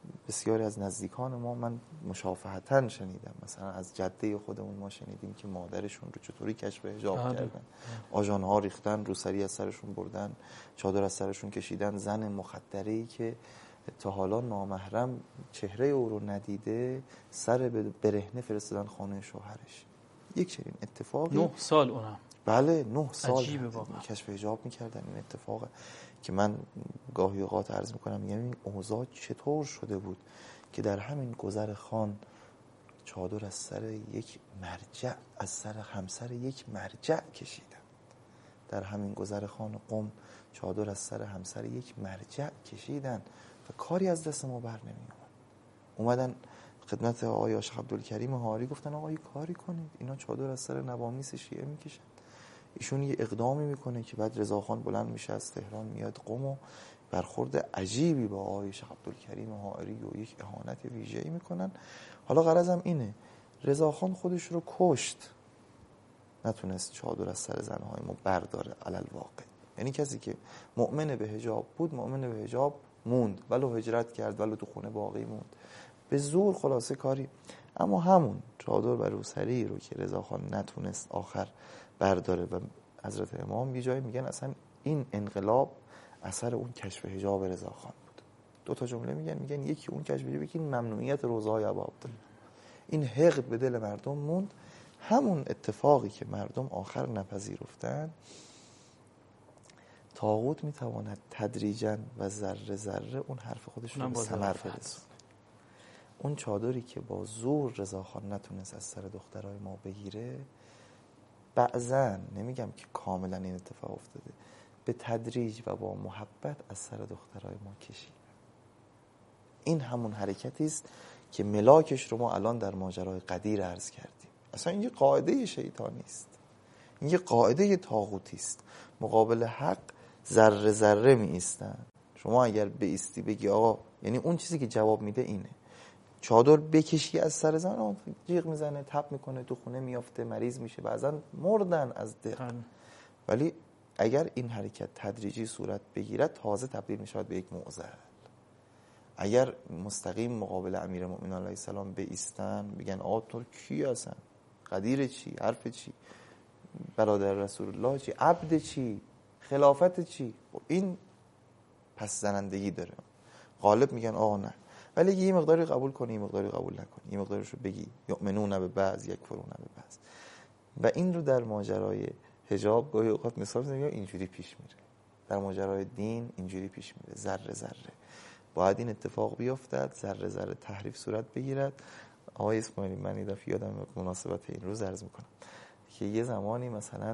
بسیاری از نزدیکان ما من مشافهتاً شنیدم، مثلا از جده خودمون ما شنیدیم که مادرشون رو چطوری کشف حجاب کردن، آژان‌ها ریختن، روسری از سرشون بردن، چادر از سرشون کشیدن. زن مخدره‌ای که تا حالا نامحرم چهره او رو ندیده سر برهنه فرستادن خانه شوهرش. یک چنین اتفاقی 9 سال اونم. بله 9 سال عجیبه واقعا. کشف حجاب میکردن. این اتفاق که من گاهی اوقات عرض میکنم، میگم این اوضاع چطور شده بود که در همین گذر خان چادر از سر یک مرجع، از سر همسر یک مرجع کشیدن. در همین گذر خان قم چادر از سر همسر یک مرجع کشیدن و کاری از دست ما بر نمی اومدن خدمت آقای عاشق عبدالکریم حاری، گفتن آقا یه کاری کنید، اینا چادر از سر نوامیس شیعه میکشن. ایشون یه اقدامی میکنه که بعد رضاخان بلند میشه از تهران میاد قم و برخورد عجیبی با آقای عاشق عبدالکریم حاری و یک اهانت ویژه‌ای میکنن. حالا غرضم اینه، رضاخان خودش رو کشت، نتونست چادر از سر زنهای ما برداره علل واقع. یعنی کسی که مؤمن به حجاب بود، مؤمن به حجاب موند، ولو هجرت کرد، ولو تو خونه باقی موند، به زور خلاصه کاری. اما همون چادر بر روسری رو که رضاخان نتونست آخر برداره و حضرت امام یه جایی میگن اصلا این انقلاب اثر اون کشف حجاب رضاخان بود. 2 تا جمله میگن یکی اون کشف حجاب، یکی ممنوعیت روزهای ابا عبدالله. این حقد به دل مردم موند. همون اتفاقی که مردم آخر نپذیرفتن، طاغوت میتواند تدریجاً و ذره ذره اون حرف خودش رو به ثمر برسونه. اون چادری که با زور رضاخان نتونست از سر دخترای ما بگیره، بعضن، نمیگم که کاملا این اتفاق افتاده، به تدریج و با محبت از سر دخترای ما کشید. این همون حرکتی است که ملاکش رو ما الان در ماجرای قدیر عرض کردیم. اصلا این یه قاعده شیطانی است، این یه قاعده طاغوتی است. مقابل حق ذره ذره می ایستن. شما اگر بایستی بگی آقا، یعنی اون چیزی که جواب میده اینه، چادر بکشی از سر زن، جیغ میزنه، تپ میکنه، تو خونه میافته، مریض میشه، بعضا مردن از دق. ولی اگر این حرکت تدریجی صورت بگیرد، تازه تبدیل میشود به یک معضل. اگر مستقیم مقابل امیرالمؤمنین علیه السلام بایستن، بگن آقا تو کی هستن؟ قدیر چی؟ حرف چی؟ برادر رسول الله چی؟ عبد چی؟ خلافت چی؟ این پس زنندگی داره. غالب میگن آقا نه، ولی یه مقداری قبول کنی، یه مقداری قبول نکنی، یه مقداریشو بگی، یؤمنون به بعض یکفرون به بعض. و این رو در ماجرای حجاب گاهی اوقات مثال میزنم، اینجوری پیش میره. در ماجرای دین اینجوری پیش میره، ذره ذره باید این اتفاق بیفتد، ذره ذره تحریف صورت بگیرد. آقای اسماعیلی، من یه دفعه یادم مناسبت این روز عرض میکنم که یه زمانی مثلا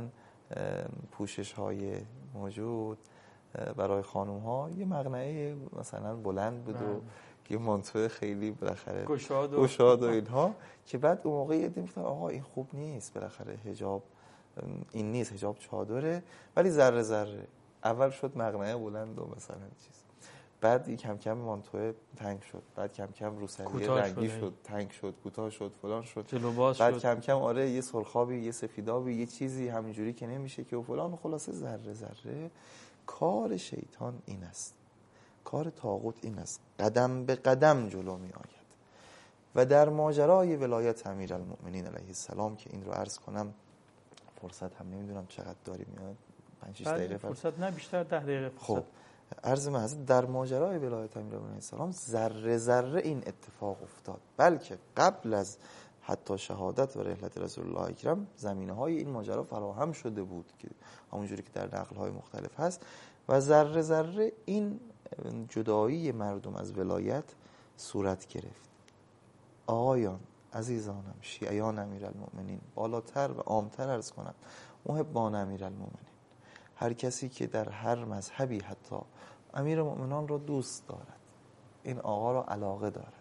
پوشش های موجود برای خانوم ها یه مقنعه مثلا بلند بود و یه مانتو خیلی بالاخره گشاد و اینها، که بعد اون موقع یه دیدم آقا این خوب نیست، بالاخره حجاب این نیست، حجاب چادره. ولی ذره ذره اول شد مقنعه بلند و مثلا چیز، بعد کم کم مانتو تنگ شد، بعد کم کم روسری رنگی شد، تنگ شد، کوتاه شد، فلان شد، بعد کم کم آره یه سرخابی، یه سفیدابی، یه چیزی همینجوری که نمیشه که و فلان. خلاصه ذره ذره کار شیطان این است، کار طاغوت این است، قدم به قدم جلو می آید. و در ماجرای ولایت امیرالمؤمنین علیه السلام که این رو عرض کنم، فرصت هم نمیدونم چقدر داریم، میاد 5-6 دقیقه فرصت نه بیشتر 10 دقیقه فرصت. خب عرض محض در ماجرای ولایت امیرالمؤمنین علیه السلام ذره ذره این اتفاق افتاد، بلکه قبل از حتی شهادت و رحلت رسول الله اکرم زمینه‌های این ماجرا فراهم شده بود که همونجوری که در نقل‌های مختلف هست. و ذره ذره این جدایی مردم از ولایت صورت گرفت. آقایان، عزیزانم، شیعیان امیرالمؤمنین، بالاتر و عامتر عرض کنم، محبان امیرالمؤمنین، هر کسی که در هر مذهبی حتی امیرالمؤمنان را دوست دارد، این آقا را علاقه دارد.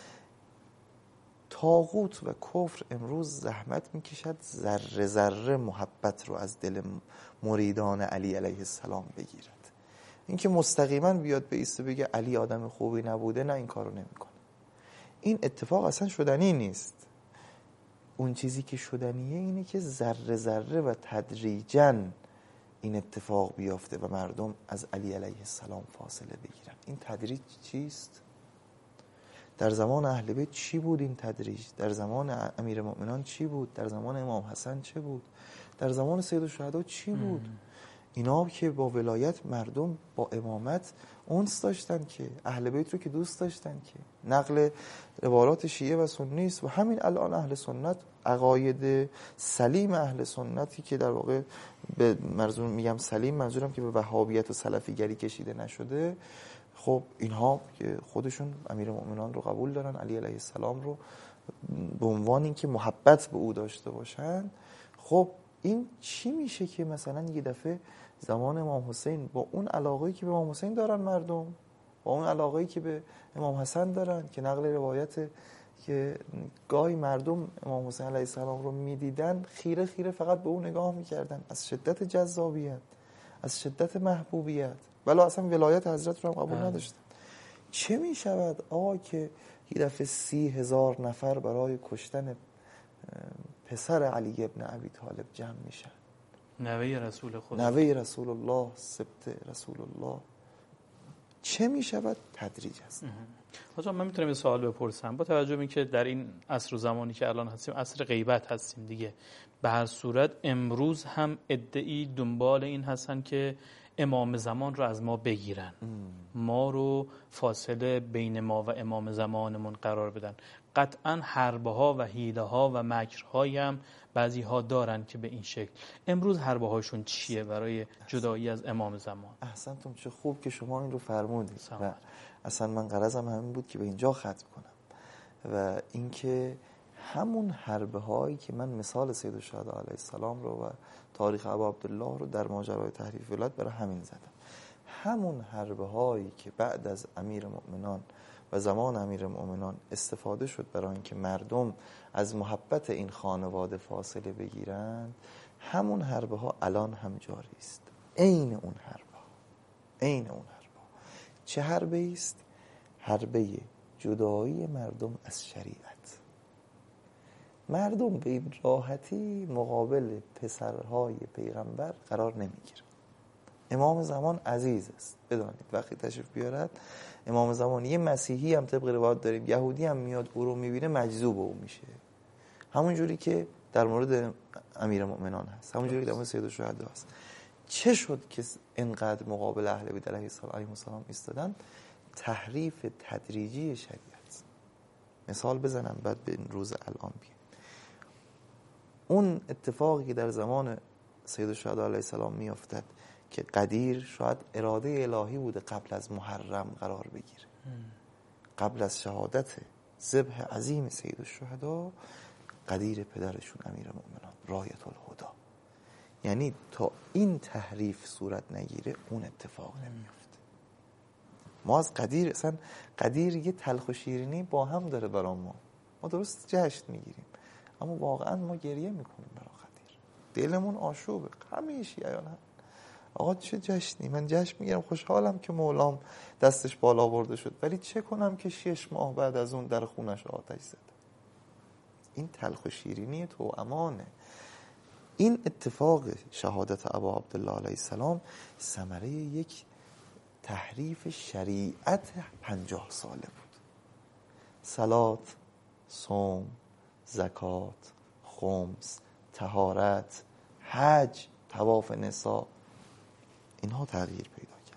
طاغوت و کفر امروز زحمت میکشد ذره ذره محبت رو از دل مریدان علی علیه السلام بگیرد. اینکه مستقیما بیاد به ایسته بگه علی آدم خوبی نبوده، نه، این کارو نمیکنه. این اتفاق اصلا شدنی نیست. اون چیزی که شدنیه اینه که ذره ذره و تدریجاً این اتفاق بیافته و مردم از علی علیه السلام فاصله بگیرن. این تدریج چیست؟ در زمان اهل بیت چی بود این تدریج؟ در زمان امیرالمؤمنان چی بود؟ در زمان امام حسن چه بود؟ در زمان سید الشهدا چی بود؟ اینا که با ولایت مردم با امامت اونس داشتن، که اهل بیت رو که دوست داشتن، که نقل روایات شیعه و سنی است. و همین الان اهل سنت، عقاید سلیم اهل سنتی که در واقع به میگم سلیم، منظورم که به وهابیت و سلفیگری کشیده نشده، خب اینها که خودشون امیرالمؤمنان رو قبول دارن، علی علیه السلام رو به عنوان اینکه محبت به او داشته باشن، خب این چی میشه که مثلا یه دفعه زمان امام حسین با اون علاقه‌ای که به امام حسین دارن مردم، با اون علاقه‌ای که به امام حسن دارن، که نقل روایت که گاهی مردم امام حسین علیه السلام رو میدیدن خیره خیره فقط به اون نگاه میکردن، از شدت جذابیت، از شدت محبوبیت، ولی اصلا ولایت حضرت رو هم قبول نداشتن. چه میشود آقا که یه دفعه 30,000 نفر برای کشتن پسر علی ابن ابی طالب جمع میشن، نوه رسول خدا، نوه رسول الله، سبط رسول الله. چه میشود؟ تدریج است. حاجا من میتونم یه سوال بپرسم؟ با توجه به اینکه در این عصر و زمانی که الان هستیم، عصر غیبت هستیم دیگه، به هر صورت امروز هم ادعی دنبال این هستن که امام زمان رو از ما بگیرن، ما رو فاصله بین ما و امام زمانمون قرار بدن. قطعا حربه ها و حیله ها و مکرهایی هم بعضی ها دارن که به این شکل. امروز حربه هاشون چیه برای جدایی از امام زمان؟ احسنتم، چه خوب که شما این رو فرمودید. و اصلا من غرضم همین بود که به اینجا ختم کنم، و اینکه همون حربه هایی که من مثال سید الشهدا علیه السلام رو و تاریخ ابا عبدالله رو در ماجرای تحریف ولایت برای همین زدم. همون حربه هایی که بعد از امیرالمؤمنان و زمان امیرالمؤمنان استفاده شد برای اینکه مردم از محبت این خانواده فاصله بگیرند، همون حربه ها الان هم جاری است. عین اون حربه ها، عین اون حربه ها. چه حربه است؟ حربه جدایی مردم از شریعت. مردم به این راحتی مقابل پسرهای پیغمبر قرار نمیگیرن. امام زمان عزیز است، بدانید وقتی تشریف بیارد امام زمان، یه مسیحی هم طبق روایت داریم، یهودی هم میاد او رو میبینه مجذوب او میشه، همون جوری که در مورد امیرالمؤمنان هست، همون جوری که در مورد سید الشهدا هست. چه شد که اینقدر مقابل اهل بیت علیه السلام ایستادن؟ تحریف تدریجی شریعت. مثال بزنم بعد به این روز الان بیام. اون اتفاقی که در زمان سید الشهدا علیه السلام میافتد که قدیر شاید اراده الهی بوده قبل از محرم قرار بگیره، قبل از شهادت ذبح عظیم سید الشهدا، قدیر پدرشون امیرالمؤمنان رایت الهدی، یعنی تا این تحریف صورت نگیره اون اتفاق نمیافته. ما از قدیر، اصلا قدیر یه تلخ و شیرینی با هم داره برای ما درست جشن میگیریم، اما واقعا ما گریه میکنیم برای قدیر، دلمون آشوبه. همه شیعیان هم آقا چه جشنی، من جشن میگیرم، خوشحالم که مولام دستش بالا برده شد، ولی چه کنم که 6 ماه بعد از اون در خونش آتش زد. این تلخ و شیرینی تو امانه. این اتفاق شهادت ابا عبدالله علیه السلام ثمره یک تحریف شریعت 50 ساله بود. صلات، صوم، زکات، خمس، طهارت، حج، طواف نساء، اینها تغییر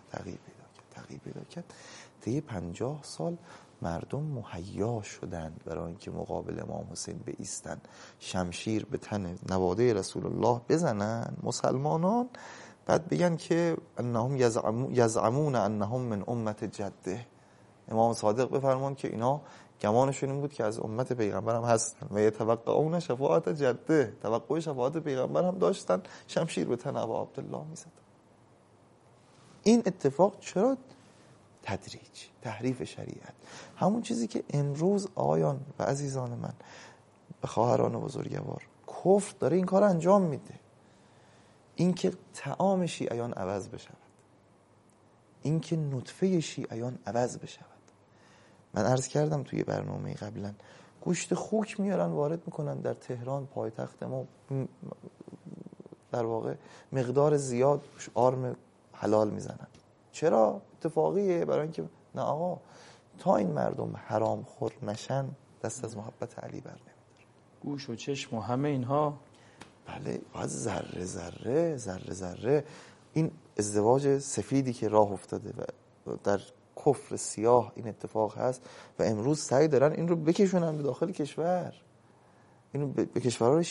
پیدا کرد. طی 50 سال مردم مهیا شدند برای اینکه مقابل امام حسین بایستن، شمشیر به تن نواده رسول الله بزنن مسلمانان، بعد بگن که انهم یزعمون انهم من امت جده. امام صادق بفرمان که اینا گمانشون این بود که از امت پیغمبر هم هستن و یتوقعون شفاعت جده، توقع شفاعت پیغمبر هم داشتن، شمشیر به تن ابا عبدالله میزدن. این اتفاق چرا؟ تدریج، تحریف شریعت. همون چیزی که امروز آقایان و عزیزان من و خواهران بزرگوار، کفر داره این کار انجام میده. این که طعام شیعیان عوض بشود، این که نطفه شیعیان عوض بشود. من عرض کردم توی برنامه قبلا، گوشت خوک میارن وارد میکنن در تهران پایتخت ما، در واقع مقدار زیاد آرم حلال میزنن. چرا؟ اتفاقیه، برای اینکه نه آقا تا این مردم حرام خور نشن دست از محبت علی بر نمیداره. گوش و چشم و همه اینها. بله، باید ذره ذره ذره ذره این ازدواج سفیدی که راه افتاده و در کفر سیاه این اتفاق هست و امروز سعی دارن این رو بکشونن به داخل کشور، اینو به کشورهای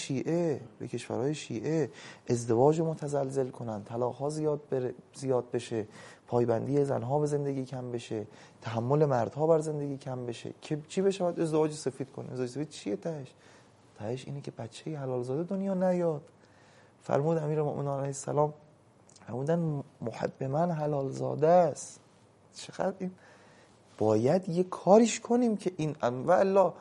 شیعه ازدواج متزلزل کنن، طلاق‌ها زیاد بشه، پایبندی زنها به زندگی کم بشه، تحمل مردها بر زندگی کم بشه. که چی بشه؟ باید ازدواج سفید کنه. ازدواج سفید چیه تهش اینه که بچه حلال زاده دنیا نیاد. فرمود امیرالمؤمنین علیه السلام، فرمودن محب من حلال زاده است. چقدر این باید یه کاریش کنیم که این و الا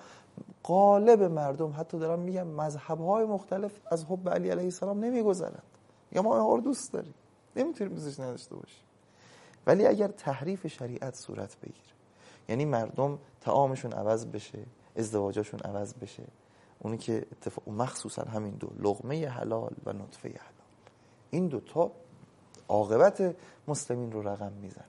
غالب مردم، حتی دارم میگم مذهب‌های مختلف، از حب علی علیه السلام نمیگذرند. یا ما اینها رو دوست داریم، نمیتونیم دوستش نداشته باشیم. ولی اگر تحریف شریعت صورت بگیره، یعنی مردم طعامشون عوض بشه، ازدواجاشون عوض بشه، اونی که مخصوصا همین دو، لقمه حلال و نطفه حلال، این دوتا عاقبت مسلمین رو رقم میزنه.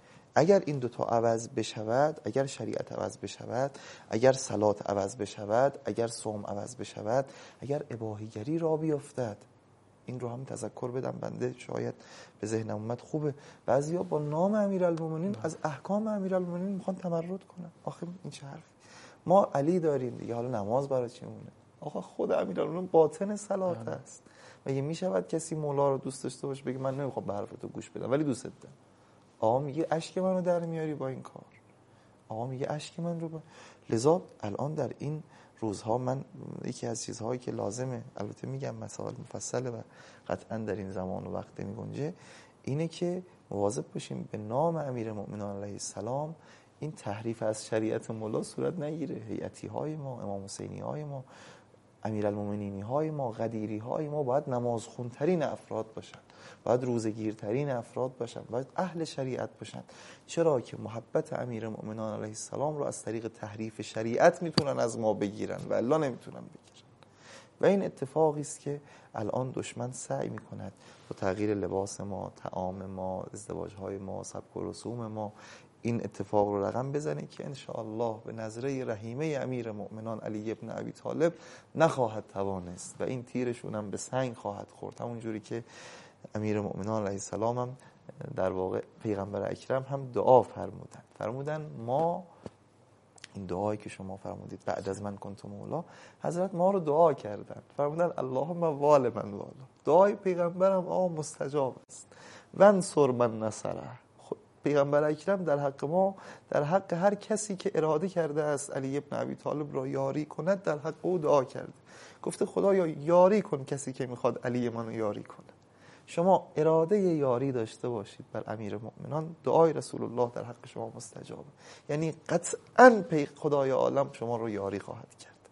اگر این دوتا عوض بشود، اگر شریعت عوض بشود، اگر صلات عوض بشود، اگر صوم عوض بشود، اگر اباحیگری را بیفتد، این رو هم تذکر بدم بنده شاید به ذهنم اومد خوبه. بعضیا با نام امیرالمومنین از احکام امیرالمومنین میخوان تمرد کنن. آخه این چه حرفی؟ ما علی داریم دیگه، حالا نماز برای چی مونه؟ آخه خود امیرالمومنین باطن صلات است. مگه میشود کسی مولا رو دوست داشته باشه بگه من نمیخوام به حرف تو گوش بدم ولی دوست دارم؟ آقا میگه اشک منو در میاری با این کار. آقا میگه اشک من رو لذا الان در این روزها من یکی از چیزهایی که لازمه، البته میگم مسائل مفصله و قطعا در این زمان و وقت نمیگنجه، اینه که مواظب باشیم به نام امیرالمؤمنین علیه السلام این تحریف از شریعت مولا صورت نگیره. هیئتی های ما، امام حسینی های ما، امیرالمؤمنینی های ما، غدیری های ما باید نمازخونترین افراد باشن، باید روزگیرترین افراد باشن، باید اهل شریعت باشن. چرا که محبت امیرالمؤمنین علیه السلام رو از طریق تحریف شریعت میتونن از ما بگیرن و الا نمیتونن بگیرن. و این اتفاقی است که الان دشمن سعی میکند با تغییر لباس ما، طعام ما، ازدواج‌های ما، سبک و رسوم ما این اتفاق رو رقم بزنه که انشاءالله به نظره رحیمه امیرالمؤمنین علی ابن ابی طالب نخواهد توانست و این تیرشون هم به سنگ خواهد خورد. همون جوری که امیرالمؤمنین علیه السلام هم در واقع پیغمبر اکرم هم دعا فرمودن ما این دعایی که شما فرمودید بعد از من کنت مولا، حضرت ما رو دعا کردن، فرمودن اللهم وال من والا. دعای پیغمبرم مستجاب است. وانصر من نصره. پیغمبر اکرم در حق ما، در حق هر کسی که اراده کرده است علی ابن ابی طالب را یاری کند، در حق او دعا کرده. گفته خدایا یاری کن کسی که میخواد علی منو یاری کنه. شما اراده یاری داشته باشید بر امیرالمؤمنین، دعای رسول الله در حق شما مستجابه. یعنی قطعاً خدای عالم شما رو یاری خواهد کرد.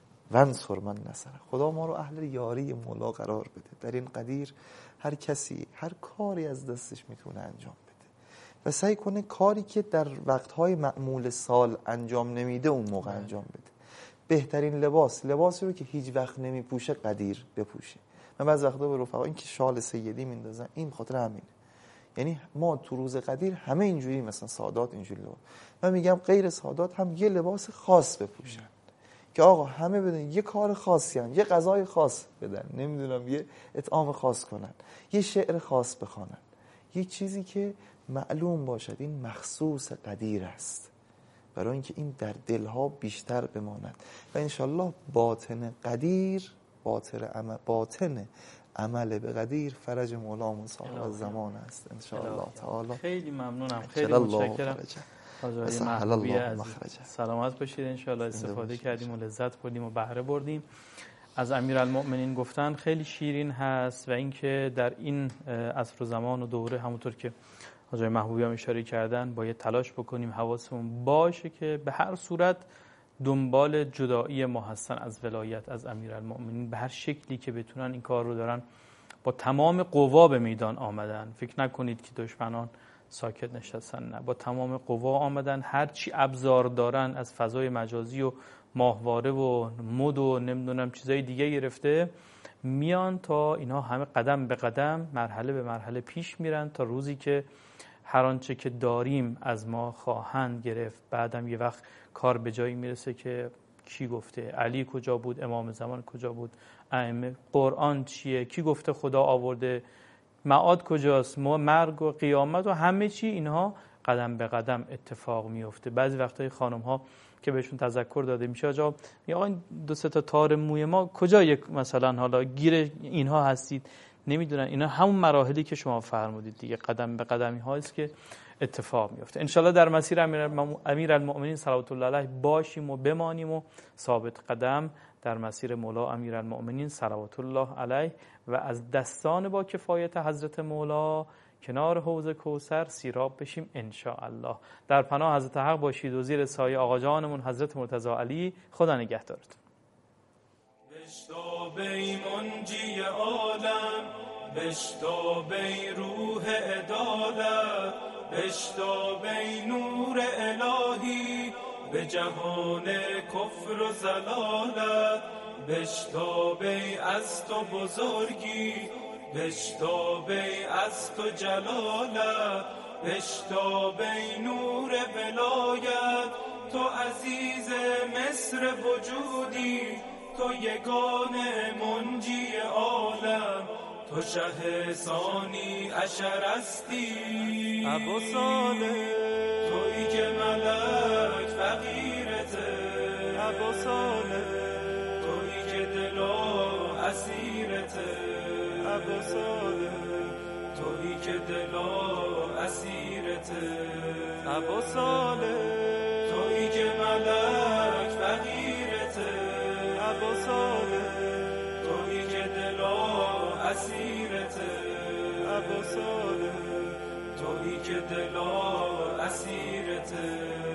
وانصر من نصره. خدا ما رو اهل یاری مولا قرار بده. در این قدیر هر کسی هر کاری از دستش میتونه انجام بده و سعی کنه کاری که در وقتهای معمول سال انجام نمیده اون موقع انجام بده. بهترین لباسی رو که هیچ وقت نمیپوشه قدیر بپوشه. من بعض وقتا به رفقا این که شال سیدی میندازن، این خاطر همینه. یعنی ما تو روز قدیر همه اینجوری، مثلا سادات اینجوری لباس، من میگم غیر سادات هم یه لباس خاص بپوشن که آقا همه بدن یه کار خاصی هم، یه غذای خاص بدن، نمیدونم یه اطعام خاص کنن، یه شعر خاص بخوانن، یه چیزی که معلوم باشد این مخصوص قدیر است، برای اینکه این در دلها بیشتر بماند و انشالله باطن قدیر، باطن عمل به قدیر فرج مولا صاحب زمان است انشالله تعالی. خیلی ممنونم، خیلی متشکرم. حاجی محبوبی عزیز سلامت باشید. انشالله استفاده کردیم و لذت بردیم و بهره بردیم. از امیرالمؤمنین گفتن خیلی شیرین هست و اینکه در این عصر و زمان و دوره همونطور که حاجی محبوبی هم اشاره کردن باید تلاش بکنیم حواسمون باشه که به هر صورت دنبال جدایی ما هستن از ولایت از امیرالمؤمنین، به هر شکلی که بتونن این کار رو دارن با تمام قوا به میدان آمدن. فکر نکنید که دشمنان ساکت نشستن، نه، با تمام قوا آمدن، هر چی ابزار دارن از فضای مجازی و ماهواره و مد و نمیدونم چیزای دیگه گرفته میان تا اینا همه قدم به قدم مرحله به مرحله پیش میرن تا روزی که هر آنچه که داریم از ما خواهند گرفت. بعدم یه وقت کار به جایی میرسه که کی گفته، علی کجا بود، امام زمان کجا بود، ائمه، قرآن چیه، کی گفته خدا آورده، معاد کجاست، مرگ و قیامت و همه چی اینها قدم به قدم اتفاق میفته. بعضی وقتای خانم ها که بهشون تذکر داده میشه آقا این 2-3 تا تار موی ما کجا، یک مثلا حالا گیر اینها هستید، نمیدونن. اینا همون مراحلی که شما فرمودید دیگه، قدم به قدمی هاست که اتفاق میفته. انشالله در مسیر امیرالمؤمنین صلوات الله علیه باشیم و بمانیم و ثابت قدم در مسیر مولا امیرالمؤمنین صلوات الله علیه و از دستان با کفایت حضرت مولا کنار حوض کوثر سیراب بشیم ان شاء الله. در پناه حضرت حق باشید و زیر سایه آقا جانمون حضرت مرتضی علی. خدا نگهدارتون. بشتاب ای منجی عالم، بشتاب ای روح عدالت، بشتاب ای نور الهی به جهان کفر و ضلالت، بشتاب ای از تو بزرگی، بشتاب ای از تو جلالت، بشتاب ای نور ولایت، تو عزیز مصر وجودی، تو یگانه منجی عالم، تو شه ثانی عشر هستی ابو صالح، تویی که ملک فقیرته ابو صالح، تویی که دلا اسیرته ابو صالح، تویی که دلا اسیرته ابو صالح، تویی که ملک فقیرته ابو صالح، تویی که دلا اسیرته ابو صالح، تویی که دلا اسیرته